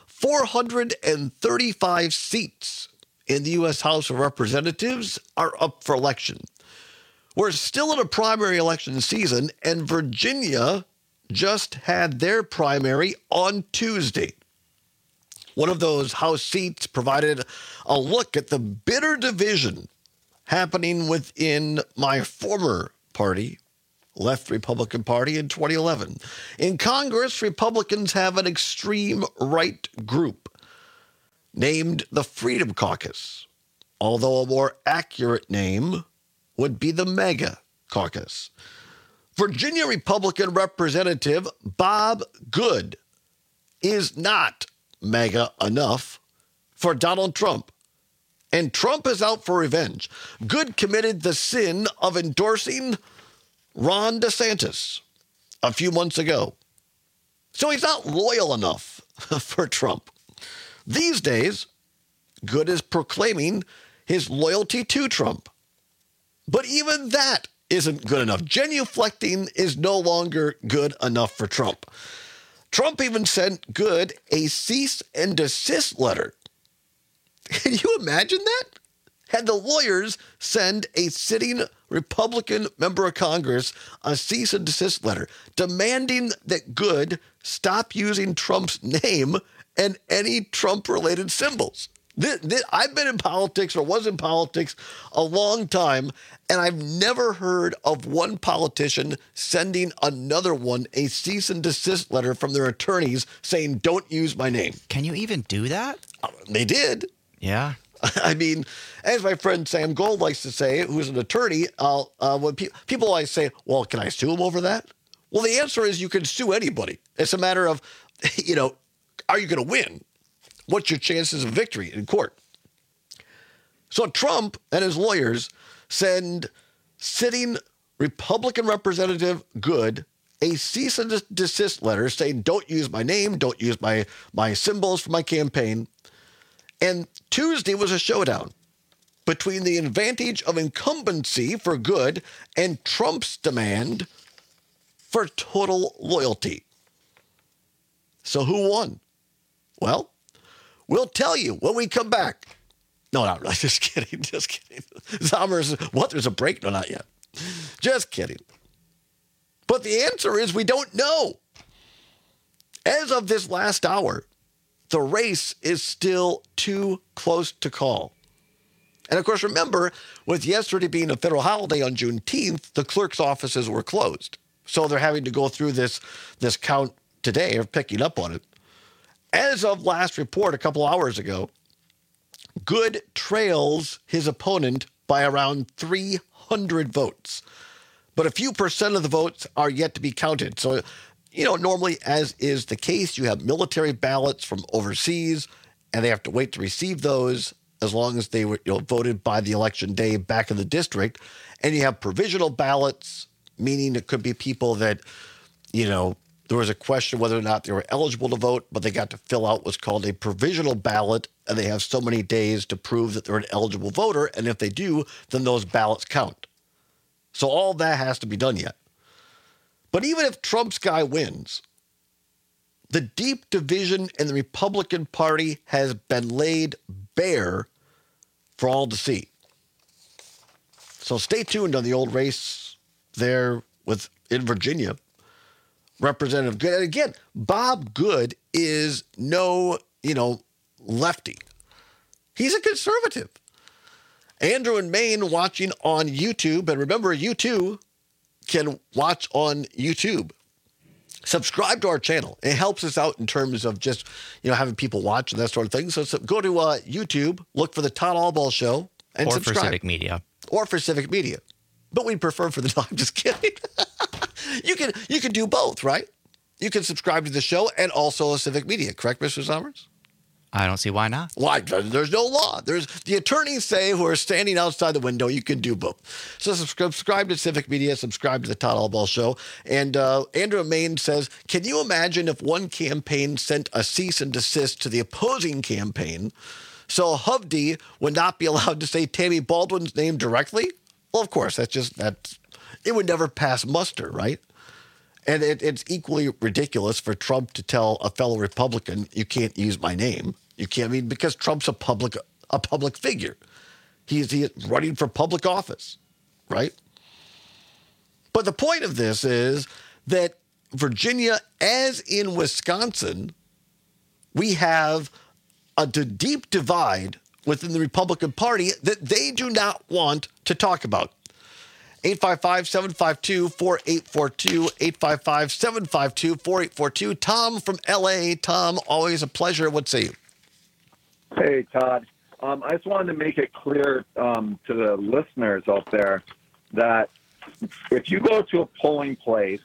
435 seats in the U.S. House of Representatives are up for election. We're still in a primary election season, and Virginia just had their primary on Tuesday. One of those House seats provided a look at the bitter division happening within my former party, Left Republican Party, in 2011. In Congress, Republicans have an extreme right group named the Freedom Caucus, although a more accurate name would be the MAGA Caucus. Virginia Republican Representative Bob Good is not MAGA enough for Donald Trump, and Trump is out for revenge. Good committed the sin of endorsing Ron DeSantis a few months ago. So he's not loyal enough for Trump. These days, Good is proclaiming his loyalty to Trump. But even that isn't good enough. Genuflecting is no longer good enough for Trump. Trump even sent Good a cease and desist letter. Can you imagine that? Had the lawyers send a sitting Republican member of Congress a cease and desist letter demanding that Good stop using Trump's name and any Trump-related symbols. I've been in politics, or was in politics, a long time, and I've never heard of one politician sending another one a cease and desist letter from their attorneys saying, don't use my name. Can you even do that? They did. Yeah. I mean, as my friend Sam Gold likes to say, who's an attorney, when people always say, well, can I sue him over that? Well, the answer is you can sue anybody. It's a matter of, are you going to win? What's your chances of victory in court? So Trump and his lawyers send sitting Republican Representative Good a cease and desist letter saying, don't use my name, don't use my symbols for my campaign. And Tuesday was a showdown between the advantage of incumbency for Good and Trump's demand for total loyalty. So who won? Well, we'll tell you when we come back. No, just kidding. Zommers, what? There's a break? No, not yet. Just kidding. But the answer is we don't know. As of this last hour, the race is still too close to call. And of course, remember, with yesterday being a federal holiday on Juneteenth, the clerk's offices were closed. So they're having to go through this count today, or picking up on it. As of last report a couple hours ago, Good trails his opponent by around 300 votes. But a few percent of the votes are yet to be counted. So, normally, as is the case, you have military ballots from overseas, and they have to wait to receive those as long as they were voted by the election day back in the district. And you have provisional ballots, meaning it could be people that, There was a question whether or not they were eligible to vote, but they got to fill out what's called a provisional ballot, and they have so many days to prove that they're an eligible voter, and if they do, then those ballots count. So all that has to be done yet. But even if Trump's guy wins, the deep division in the Republican Party has been laid bare for all to see. So stay tuned on the old race there in Virginia. Representative Good. And again, Bob Good is no, lefty. He's a conservative. Andrew in Maine watching on YouTube. And remember, you too can watch on YouTube. Subscribe to our channel. It helps us out in terms of just, having people watch and that sort of thing. So go to YouTube, look for the Todd Allball Show, and subscribe. Or for Civic Media. Or for Civic Media. But we prefer for the... No, I'm just kidding. You can do both, right? You can subscribe to the show and also Civic Media, correct, Mr. Summers? I don't see why not. Why? There's no law. There's the attorneys say who are standing outside the window, you can do both. So subscribe to Civic Media, subscribe to the Todd Allball Show. And Andrew Maine says, can you imagine if one campaign sent a cease and desist to the opposing campaign so Hovde would not be allowed to say Tammy Baldwin's name directly? Well, of course, it would never pass muster, right? And it's equally ridiculous for Trump to tell a fellow Republican, you can't use my name. You can't, because Trump's a public figure. He's running for public office, right? But the point of this is that Virginia, as in Wisconsin, we have a deep divide within the Republican Party that they do not want to talk about. 855-752-4842, 855-752-4842. Tom from L.A. Tom, always a pleasure. What say you? Hey, Todd. I just wanted to make it clear to the listeners out there that if you go to a polling place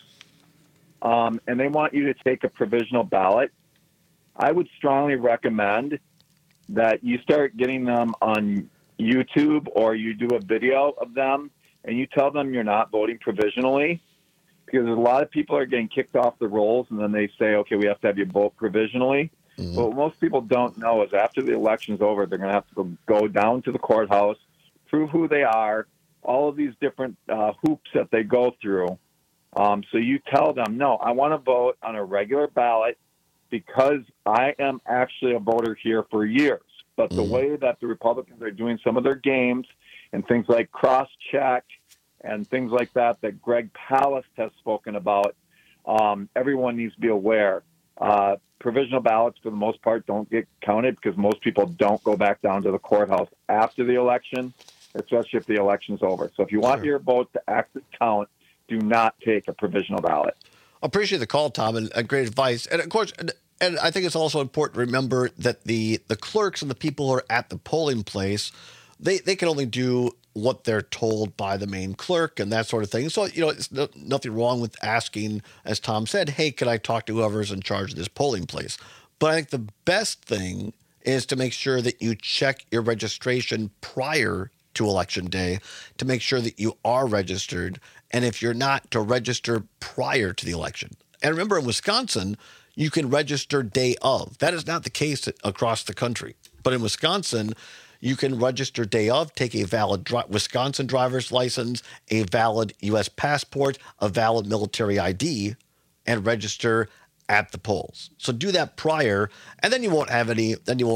and they want you to take a provisional ballot, I would strongly recommend that you start getting them on YouTube or you do a video of them and you tell them you're not voting provisionally, because a lot of people are getting kicked off the rolls and then they say, okay, we have to have you vote provisionally. Mm-hmm. But what most people don't know is after the election's over, they're going to have to go down to the courthouse, prove who they are, all of these different hoops that they go through. So you tell them, no, I want to vote on a regular ballot because I am actually a voter here for years. But the way that the Republicans are doing some of their games and things like cross-check and things like that Greg Palast has spoken about, everyone needs to be aware. Provisional ballots, for the most part, don't get counted because most people don't go back down to the courthouse after the election, especially if the election's over. So if you want your vote to actually count, do not take a provisional ballot. I appreciate the call, Tom, and great advice. And, of course, and I think it's also important to remember that the clerks and the people who are at the polling place, they can only do what they're told by the main clerk and that sort of thing. So, it's nothing wrong with asking, as Tom said, hey, can I talk to whoever's in charge of this polling place? But I think the best thing is to make sure that you check your registration prior to Election Day to make sure that you are registered. And if you're not, to register prior to the election. And remember, in Wisconsin, you can register day of. That is not the case across the country. But in Wisconsin, you can register day of, take a valid Wisconsin driver's license, a valid U.S. passport, a valid military ID, and register at the polls. So do that prior, and then you won't have any.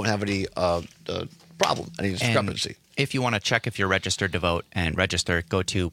Problem, any discrepancy. And if you want to check if you're registered to vote and register, go to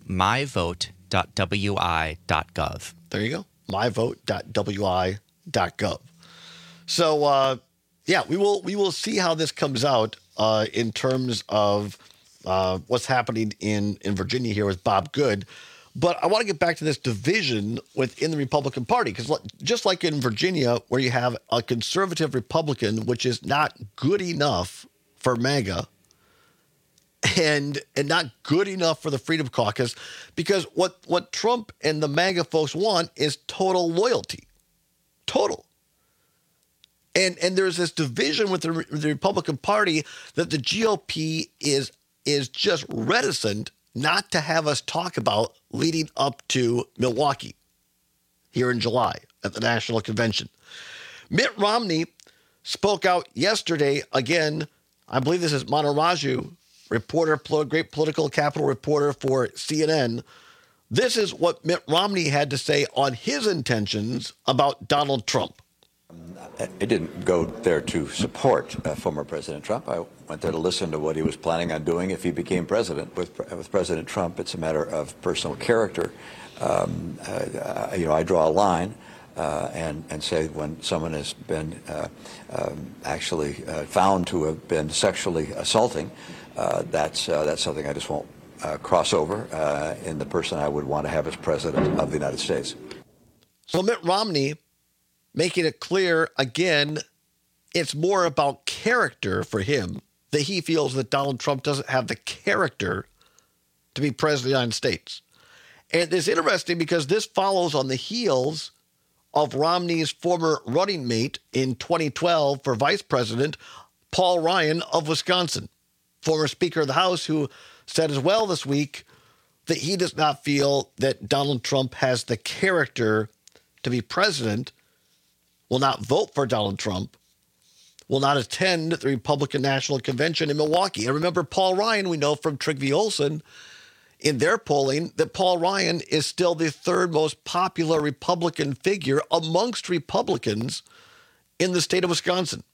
myvote.wi.gov. There you go, myvote.wi.gov. So we will see how this comes out. In terms of what's happening in Virginia here with Bob Good. But I want to get back to this division within the Republican Party, because just like in Virginia, where you have a conservative Republican, which is not good enough for MAGA and not good enough for the Freedom Caucus, because what Trump and the MAGA folks want is total loyalty. Total. And there's this division with the Republican Party that the GOP is just reticent not to have us talk about leading up to Milwaukee. here in July at the National Convention. Mitt Romney spoke out yesterday again. I believe this is Manu Raju, reporter, great political capital reporter for CNN. This is what Mitt Romney had to say on his intentions about Donald Trump. I didn't go there to support former President Trump. I went there to listen to what he was planning on doing if he became president. With President Trump, it's a matter of personal character. I draw a line and say when someone has been actually found to have been sexually assaulting, that's something I just won't cross over in the person I would want to have as president of the United States. So Mitt Romney making it clear, again, it's more about character for him, that he feels that Donald Trump doesn't have the character to be president of the United States. And it's interesting because this follows on the heels of Romney's former running mate in 2012 for vice president, Paul Ryan of Wisconsin, former Speaker of the House, who said as well this week that he does not feel that Donald Trump has the character to be president, will not vote for Donald Trump, will not attend the Republican National Convention in Milwaukee. And remember, Paul Ryan, we know from Trygve Olsen in their polling that Paul Ryan is still the third most popular Republican figure amongst Republicans in the state of Wisconsin.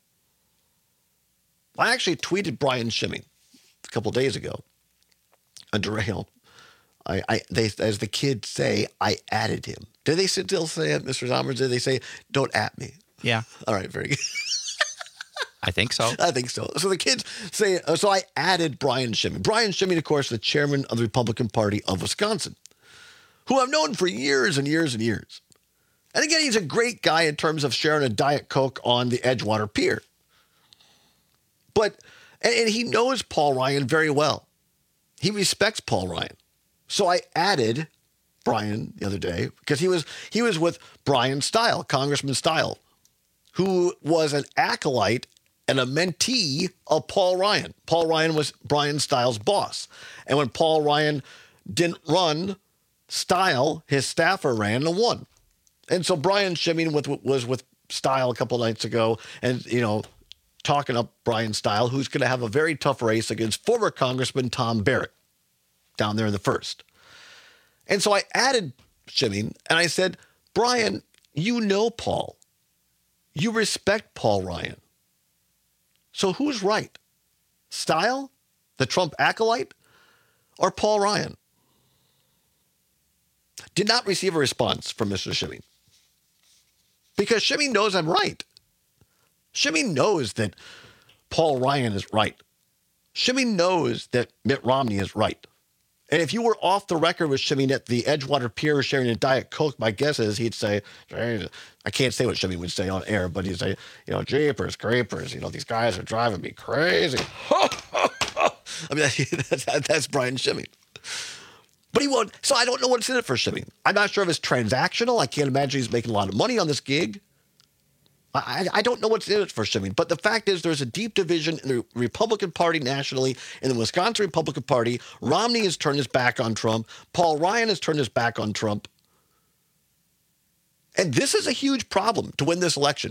I actually tweeted Brian Schimming a couple days ago. A derail. They, as the kids say, I added him. Do they still say it, Mr. Zommers? Do they say, don't at me? Yeah. All right, very good. I think so. I think so. So the kids say, so I added Brian Schimming. Brian Schimming, of course, the chairman of the Republican Party of Wisconsin, who I've known for years and years and years. And again, he's a great guy in terms of sharing a Diet Coke on the Edgewater Pier. But, and he knows Paul Ryan very well. He respects Paul Ryan. So I added Brian the other day because he was with Brian Stile, Congressman Stile, who was an acolyte and a mentee of Paul Ryan. Paul Ryan was Brian Stile's boss. And when Paul Ryan didn't run, Stile, his staffer, ran and won. And so Brian Schimming was with Stile a couple nights ago and, talking up Brian Stile, who's going to have a very tough race against former Congressman Tom Barrett down there in the first. And so I added Schimming and I said, Brian, you know Paul. You respect Paul Ryan. So who's right? Stile, the Trump acolyte, or Paul Ryan? Did not receive a response from Mr. Schimming. Because Schimming knows I'm right. Schimming knows that Paul Ryan is right. Schimming knows that Mitt Romney is right. And if you were off the record with Schimming at the Edgewater Pier sharing a Diet Coke, my guess is he'd say, I can't say what Schimming would say on air, but he'd say, jeepers, creepers, these guys are driving me crazy. I mean, that's Brian Schimming. But he won't. So I don't know what's in it for Schimming. I'm not sure if it's transactional. I can't imagine he's making a lot of money on this gig. I don't know what's in it for Schimming. But the fact is there's a deep division in the Republican Party nationally, in the Wisconsin Republican Party. Romney has turned his back on Trump. Paul Ryan has turned his back on Trump. And this is a huge problem to win this election.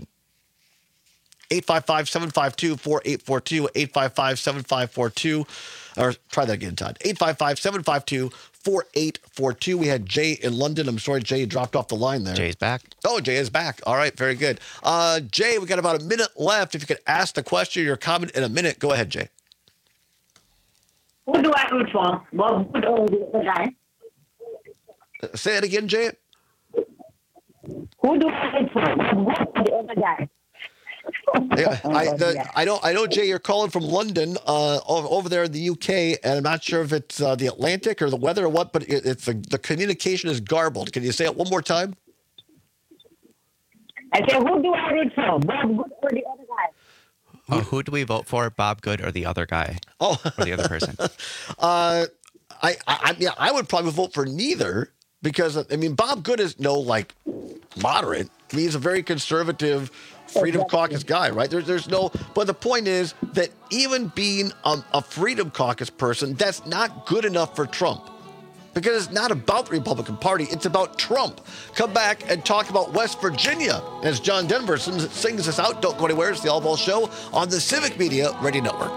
855-752-4842, 855-7542, or try that again, Todd. 855-752-4842. We had Jay in London. I'm sorry, Jay dropped off the line there. Jay's back. Oh, Jay is back. All right, very good. Jay, we got about a minute left. If you could ask the question or your comment in a minute, go ahead, Jay. Who do I root for? Well, who the other guy? Say it again, Jay. Who do I root for? Who's the other guy? I know, Jay, you're calling from London, over there in the UK, and I'm not sure if it's the Atlantic or the weather or what, but it's the communication is garbled. Can you say it one more time? I said, who do I root for? Bob Good or the other guy? Who do we vote for, Bob Good or the other guy? Oh, or the other person? I would probably vote for neither because Bob Good is moderate. I mean, he's a very conservative Freedom Caucus guy, right? There's no, but the point is that even being a Freedom Caucus person, that's not good enough for Trump. because it's not about the Republican Party. It's about Trump. Come back and talk about West Virginia as John Denver sings us out. Don't go anywhere. It's the All Ball Show on the Civic Media Radio Network.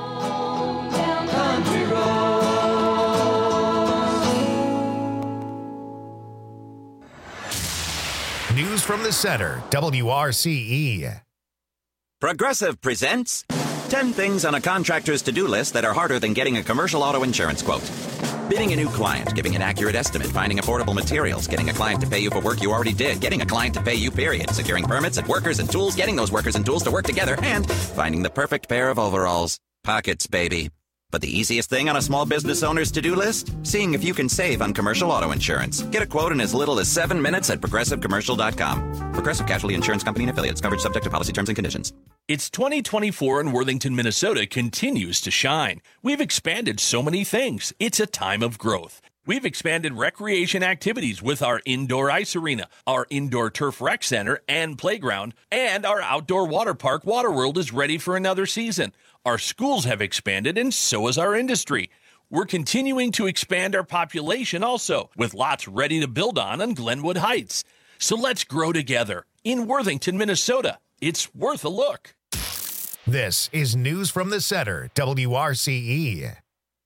News from the Center, WRCE. Progressive presents 10 things on a contractor's to-do list that are harder than getting a commercial auto insurance quote. Bidding a new client, giving an accurate estimate, finding affordable materials, getting a client to pay you for work you already did, getting a client to pay you, period, securing permits and workers and tools, getting those workers and tools to work together, and finding the perfect pair of overalls. Pockets, baby. But the easiest thing on a small business owner's to-do list? Seeing if you can save on commercial auto insurance. Get a quote in as little as 7 minutes at ProgressiveCommercial.com. Progressive Casualty Insurance Company and Affiliates. Coverage subject to policy terms and conditions. It's 2024 and Worthington, Minnesota continues to shine. We've expanded so many things. It's a time of growth. We've expanded recreation activities with our indoor ice arena, our indoor turf rec center and playground, and our outdoor water park, Waterworld, is ready for another season. Our schools have expanded, and so has our industry. We're continuing to expand our population also, with lots ready to build on Glenwood Heights. So let's grow together. In Worthington, Minnesota, it's worth a look. This is News from the Center, WRCE.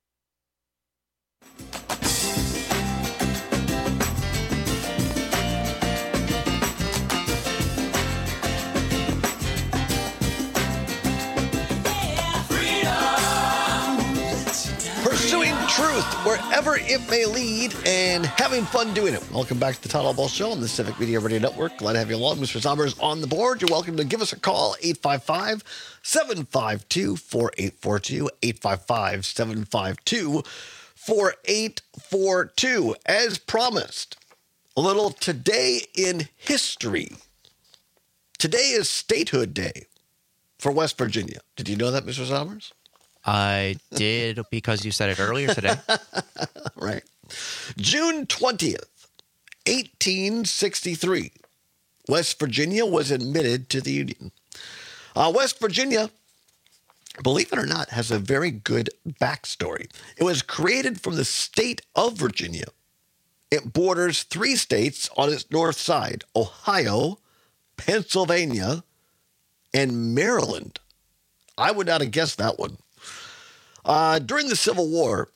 Pursuing truth wherever it may lead and having fun doing it. Welcome back to the Todd Ball Show on the Civic Media Radio Network. Glad to have you along. Mr. Sommers on the board. You're welcome to give us a call, 855-752-4842, 855-752-4842. As promised, a little Today in History. Today is Statehood Day for West Virginia. Did you know that, Mr. Sommers? I did because you said it earlier today. Right. June 20th, 1863, West Virginia was admitted to the Union. West Virginia, believe it or not, has a very good backstory. It was created from the state of Virginia. It borders 3 states on its north side: Ohio, Pennsylvania, and Maryland. I would not have guessed that one. During the Civil War,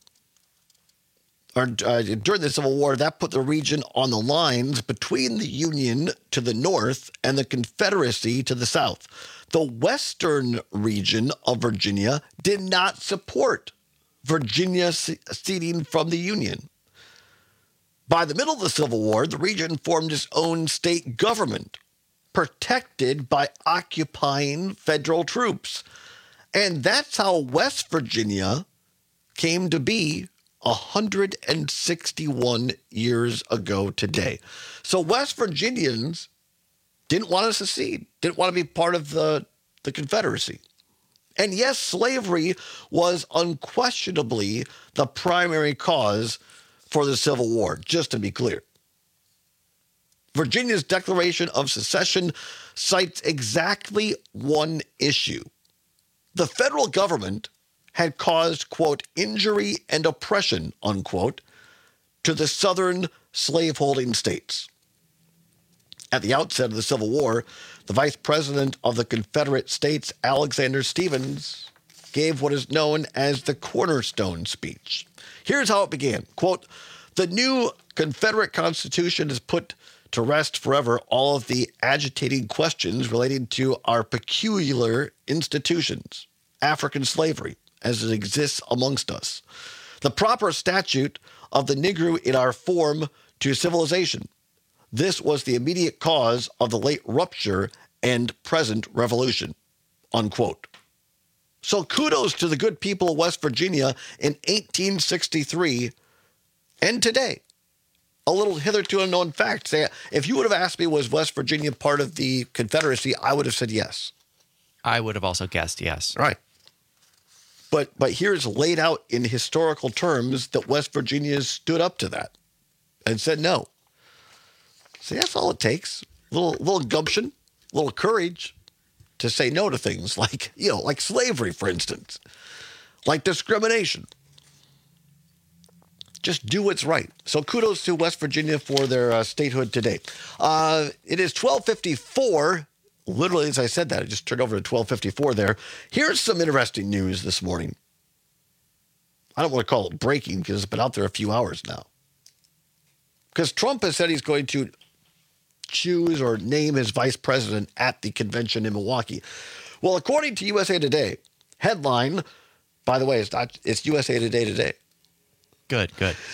that put the region on the lines between the Union to the north and the Confederacy to the south. The western region of Virginia did not support Virginia seceding from the Union. By the middle of the Civil War, the region formed its own state government, protected by occupying federal troops. And that's how West Virginia came to be 161 years ago today. So West Virginians didn't want to secede, didn't want to be part of the Confederacy. And yes, slavery was unquestionably the primary cause for the Civil War, just to be clear. Virginia's Declaration of Secession cites exactly one issue. The federal government had caused, quote, injury and oppression, unquote, to the southern slaveholding states. At the outset of the Civil War, the vice president of the Confederate States, Alexander Stephens, gave what is known as the Cornerstone Speech. Here's how it began. Quote, the new Confederate Constitution has put to rest forever all of the agitating questions relating to our peculiar institutions, African slavery, as it exists amongst us, the proper statute of the Negro in our form to civilization. This was the immediate cause of the late rupture and present revolution, unquote. So kudos to the good people of West Virginia in 1863 and today. A little hitherto unknown fact. Say, if you would have asked me, was West Virginia part of the Confederacy, I would have said yes. I would have also guessed yes. Right. But here's laid out in historical terms that West Virginia stood up to that and said no. See, that's all it takes. A little gumption, a little courage to say no to things like, like slavery, for instance, like discrimination. just do what's right. So kudos to West Virginia for their statehood today. It is 12:54. Literally, as I said that, I just turned over to 12:54 there. Here's some interesting news this morning. I don't want to call it breaking because it's been out there a few hours now. Because Trump has said he's going to choose or name his vice president at the convention in Milwaukee. Well, according to USA Today, headline, by the way, it's USA Today. Good.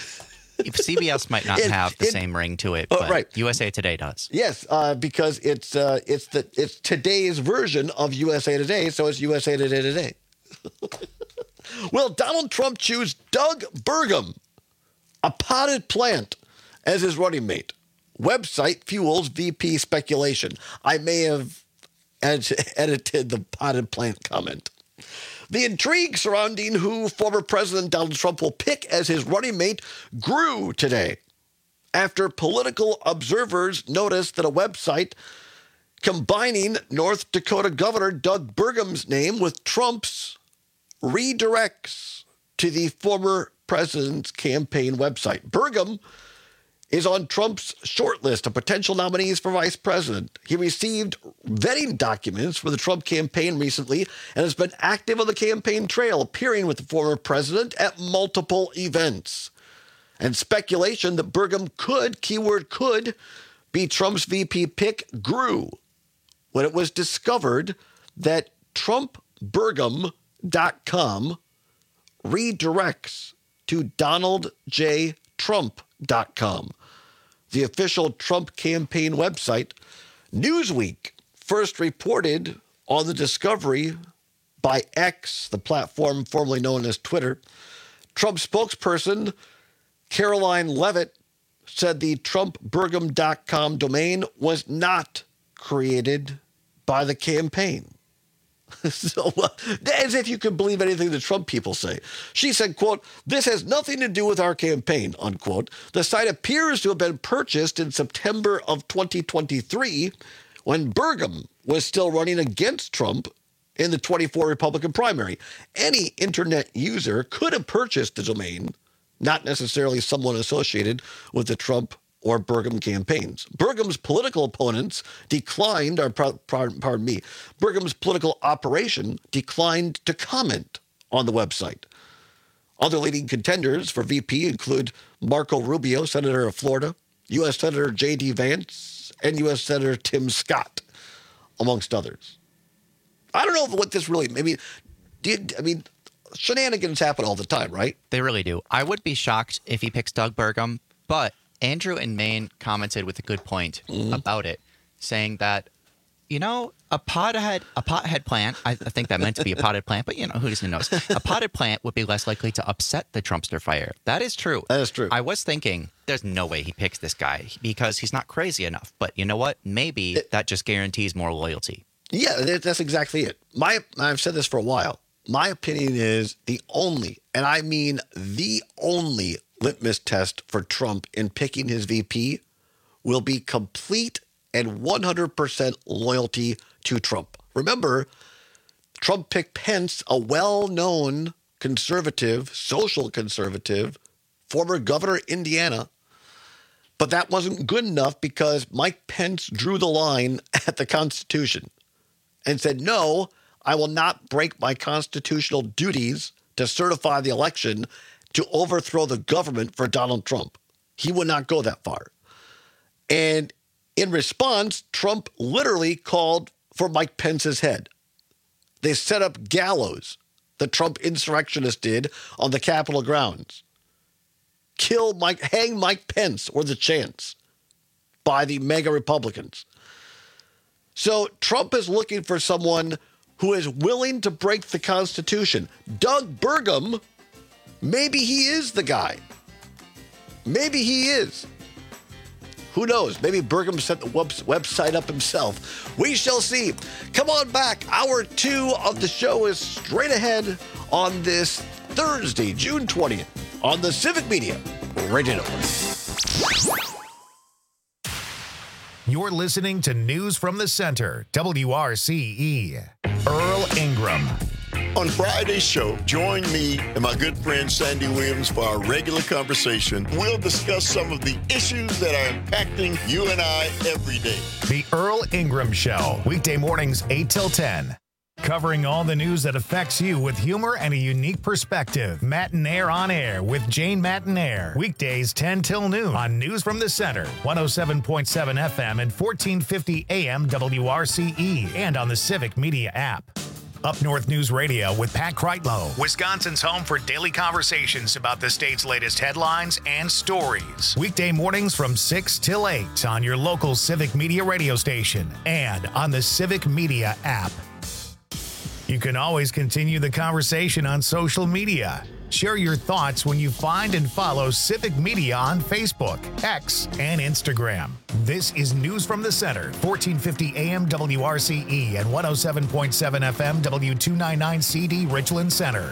CBS might not have the same ring to it, but right. USA Today does. Yes, because it's today's version of USA Today, so it's USA Today. Will Donald Trump choose Doug Burgum, a potted plant, as his running mate? Website fuels VP speculation. I may have edited the potted plant comment. The intrigue surrounding who former President Donald Trump will pick as his running mate grew today after political observers noticed that a website combining North Dakota Governor Doug Burgum's name with Trump's redirects to the former president's campaign website. Burgum is on Trump's short list of potential nominees for vice president. He received vetting documents for the Trump campaign recently and has been active on the campaign trail, appearing with the former president at multiple events. And speculation that Burgum could be Trump's VP pick grew when it was discovered that TrumpBurgum.com redirects to DonaldJTrump.com, the official Trump campaign website. Newsweek first reported on the discovery by X, the platform formerly known as Twitter. Trump spokesperson Caroline Levitt said the TrumpBurgum.com domain was not created by the campaign. So, as if you could believe anything the Trump people say. She said, quote, "This has nothing to do with our campaign," unquote. The site appears to have been purchased in September of 2023 when Burgum was still running against Trump in the 24 Republican primary. Any internet user could have purchased the domain, not necessarily someone associated with the Trump or Burgum campaigns. Burgum's political opponents declined, Burgum's political operation declined to comment on the website. Other leading contenders for VP include Marco Rubio, Senator of Florida, U.S. Senator J.D. Vance, and U.S. Senator Tim Scott, amongst others. I don't know what this really, shenanigans happen all the time, right? They really do. I would be shocked if he picks Doug Burgum, but Andrew in Maine commented with a good point about it, saying that, a pothead plant, I think that meant to be a potted plant, but who doesn't know? A potted plant would be less likely to upset the Trumpster fire. That is true. That is true. I was thinking, there's no way he picks this guy because he's not crazy enough. But you know what? Maybe that just guarantees more loyalty. Yeah, that's exactly it. I've said this for a while. My opinion is the only litmus test for Trump in picking his VP will be complete and 100% loyalty to Trump. Remember, Trump picked Pence, a well-known conservative, social conservative, former governor of Indiana, but that wasn't good enough because Mike Pence drew the line at the Constitution and said, no, I will not break my constitutional duties to certify the election to overthrow the government for Donald Trump. He would not go that far. And in response, Trump literally called for Mike Pence's head. They set up gallows, the Trump insurrectionists did on the Capitol grounds. Hang Mike Pence or the chance by the mega Republicans. So Trump is looking for someone who is willing to break the Constitution. Doug Burgum, maybe he is the guy. Maybe he is. Who knows? Maybe Burgum set the website up himself. We shall see. Come on back. Hour 2 of the show is straight ahead on this Thursday, June 20th, on the Civic Media Radio Network. You're listening to News from the Center, WRCE. Earl Ingram. On Friday's show, join me and my good friend Sandy Williams for our regular conversation. We'll discuss some of the issues that are impacting you and I every day. The Earl Ingram Show, weekday mornings 8 till 10. Covering all the news that affects you with humor and a unique perspective. Matinaire on Air with Jane Matinaire. Weekdays 10 till noon on News from the Center, 107.7 FM and 1450 AM WRCE, and on the Civic Media app. Up North News Radio with Pat Kreitlow, Wisconsin's home for daily conversations about the state's latest headlines and stories. Weekday mornings from 6 till 8 on your local Civic Media radio station and on the Civic Media app. You can always continue the conversation on social media. Share your thoughts when you find and follow Civic Media on Facebook, X, and Instagram. This is News from the Center, 1450 AM WRCE and 107.7 FM W299CD Richland Center.